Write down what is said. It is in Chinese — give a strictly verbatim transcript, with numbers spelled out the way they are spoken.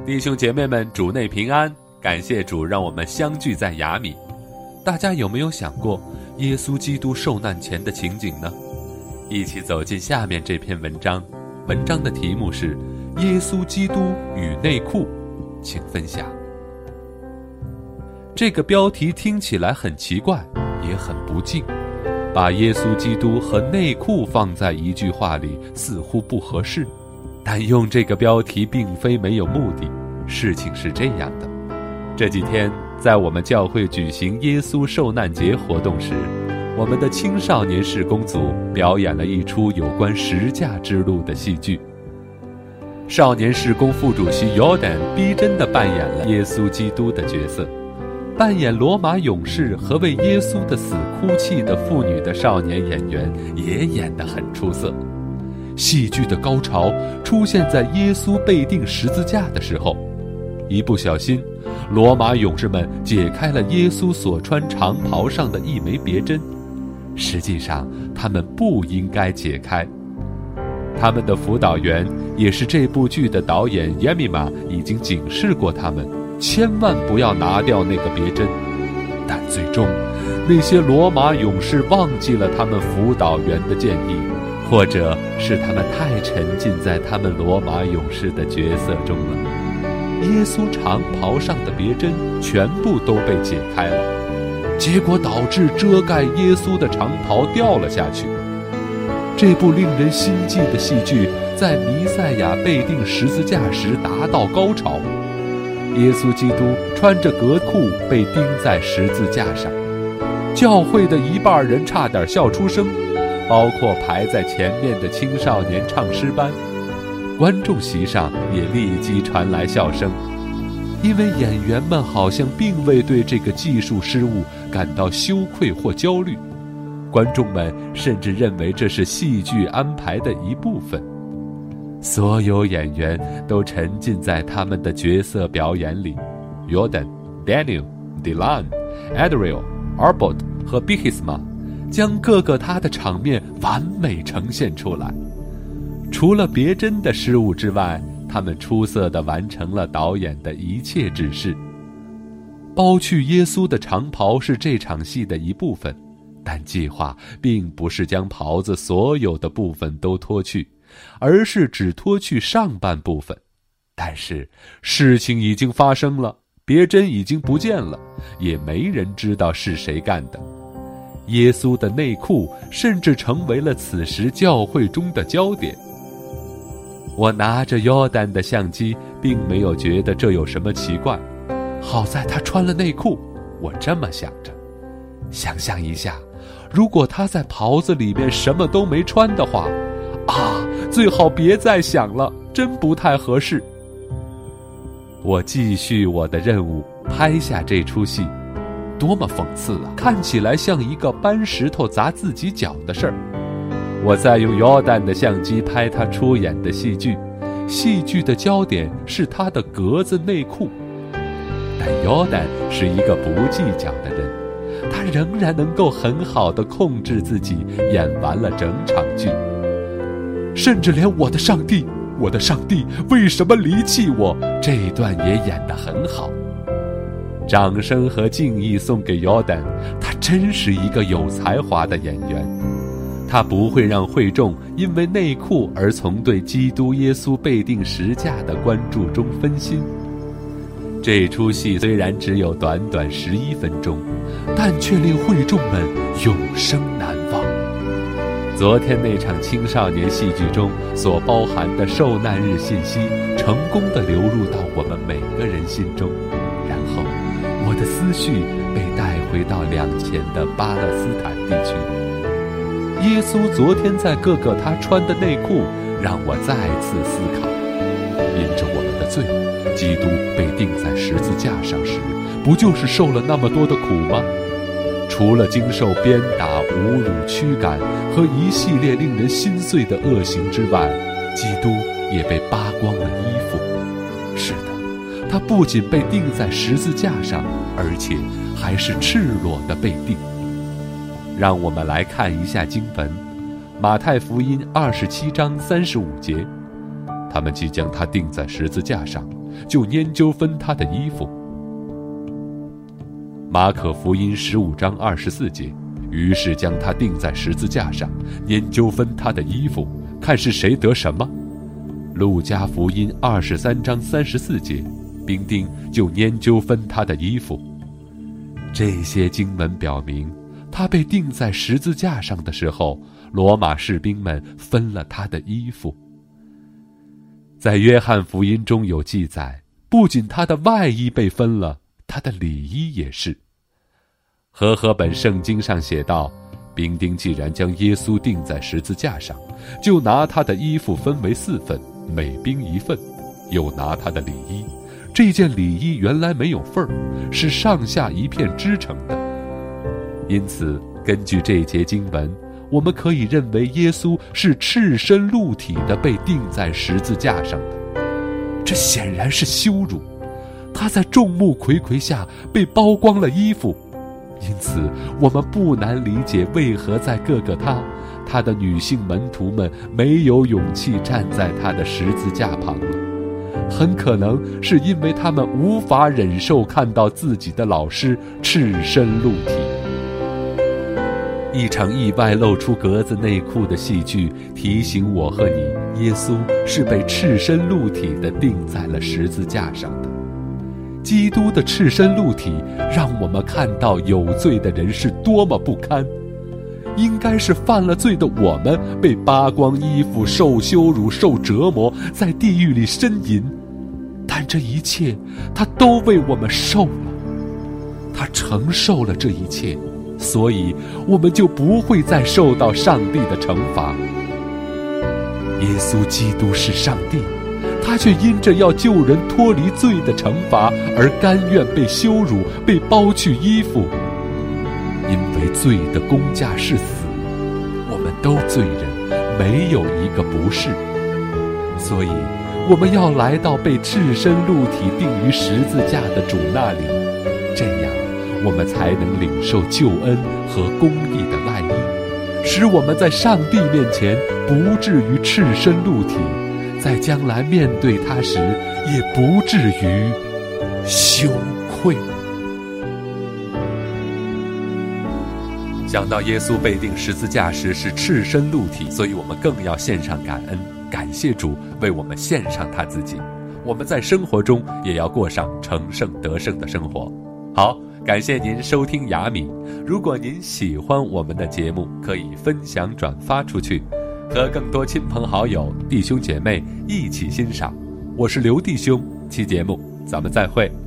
弟兄姐妹们，主内平安，感谢主让我们相聚在雅米。大家有没有想过耶稣基督受难前的情景呢？一起走进下面这篇文章，文章的题目是耶稣基督与内裤，请分享。这个标题听起来很奇怪，也很不敬，把耶稣基督和内裤放在一句话里似乎不合适，但用这个标题并非没有目的。事情是这样的，这几天在我们教会举行耶稣受难节活动时，我们的青少年事工组表演了一出有关十架之路的戏剧。少年事工副主席 Jordan 逼真地扮演了耶稣基督的角色，扮演罗马勇士和为耶稣的死哭泣的妇女的少年演员也演得很出色。戏剧的高潮出现在耶稣被钉十字架的时候，一不小心，罗马勇士们解开了耶稣所穿长袍上的一枚别针，实际上他们不应该解开。他们的辅导员，也是这部剧的导演耶米玛，已经警示过他们千万不要拿掉那个别针，但最终那些罗马勇士忘记了他们辅导员的建议，或者是他们太沉浸在他们罗马勇士的角色中了。耶稣长袍上的别针全部都被解开了，结果导致遮盖耶稣的长袍掉了下去。这部令人心悸的戏剧在弥赛亚被钉十字架时达到高潮。耶稣基督穿着革裤被钉在十字架上，教会的一半人差点笑出声，包括排在前面的青少年唱诗班。观众席上也立即传来笑声，因为演员们好像并未对这个技术失误感到羞愧或焦虑，观众们甚至认为这是戏剧安排的一部分。所有演员都沉浸在他们的角色表演里， Jordan、Daniel、Dylan、Adriel、Arbot 和 Bihisma 将各个他的场面完美呈现出来。除了别针的失误之外，他们出色地完成了导演的一切指示。剥去耶稣的长袍是这场戏的一部分，但计划并不是将袍子所有的部分都脱去，而是只脱去上半部分。但是事情已经发生了，别针已经不见了，也没人知道是谁干的。耶稣的内裤甚至成为了此时教会中的焦点。我拿着约旦的相机，并没有觉得这有什么奇怪，好在他穿了内裤，我这么想着。想象一下，如果他在袍子里面什么都没穿的话，啊，最好别再想了，真不太合适。我继续我的任务，拍下这出戏。多么讽刺啊，看起来像一个搬石头砸自己脚的事儿。我在用约旦的相机拍他出演的戏剧，戏剧的焦点是他的格子内裤。但约旦是一个不计较的人，他仍然能够很好地控制自己，演完了整场剧。甚至连我的上帝，我的上帝为什么离弃我，这一段也演得很好。掌声和敬意送给约旦，他真是一个有才华的演员。他不会让会众因为内裤而从对基督耶稣被钉十架的关注中分心。这出戏虽然只有短短十一分钟，但却令会众们永生难忘。昨天那场青少年戏剧中所包含的受难日信息，成功地流入到我们每个人心中。然后我的思绪被带回到两前的巴勒斯坦地区。耶稣昨天在各个他穿的内裤，让我再次思考，因着我们的罪，基督被钉在十字架上时，不就是受了那么多的苦吗？除了经受鞭打、侮辱、驱赶和一系列令人心碎的恶行之外，基督也被扒光了衣服。是的，他不仅被钉在十字架上，而且还是赤裸的被钉。让我们来看一下经文，马太福音二十七章三十五节，他们即将他钉在十字架上， 就拈阄分他的衣服。马可福音十五章二十四节，于是将他钉在十字架上，拈阄分他的衣服，看是谁得什么。路加福音二十三章三十四节，兵丁就拈阄分他的衣服。这些经文表明，他被钉在十字架上的时候，罗马士兵们分了他的衣服。在约翰福音中有记载，不仅他的外衣被分了，他的里衣也是。和合本圣经上写道，兵丁既然将耶稣钉在十字架上，就拿他的衣服分为四份，每兵一份，又拿他的里衣。这件里衣原来没有缝儿，是上下一片织成的。因此，根据这节经文，我们可以认为耶稣是赤身露体的被钉在十字架上的。这显然是羞辱，他在众目睽睽下被剥光了衣服。因此，我们不难理解为何在各个他，他的女性门徒们没有勇气站在他的十字架旁了。很可能是因为他们无法忍受看到自己的老师赤身露体。一场意外露出格子内裤的戏剧提醒我和你，耶稣是被赤身露体地钉在了十字架上的。基督的赤身露体让我们看到有罪的人是多么不堪。应该是犯了罪的我们被扒光衣服，受羞辱，受折磨，在地狱里呻吟。但这一切他都为我们受了，他承受了这一切，所以我们就不会再受到上帝的惩罚。耶稣基督是上帝，他却因着要救人脱离罪的惩罚而甘愿被羞辱，被剥去衣服。因为罪的工价是死，我们都罪人，没有一个不是。所以我们要来到被赤身露体钉于十字架的主那里，这样我们才能领受救恩和公义的外衣，使我们在上帝面前不至于赤身露体，在将来面对他时也不至于羞愧。想到耶稣被钉十字架时是赤身露体，所以我们更要献上感恩，感谢主为我们献上他自己。我们在生活中也要过上成圣得胜的生活。好，感谢您收听雅米。如果您喜欢我们的节目，可以分享转发出去，和更多亲朋好友弟兄姐妹一起欣赏。我是刘弟兄，期节目咱们再会。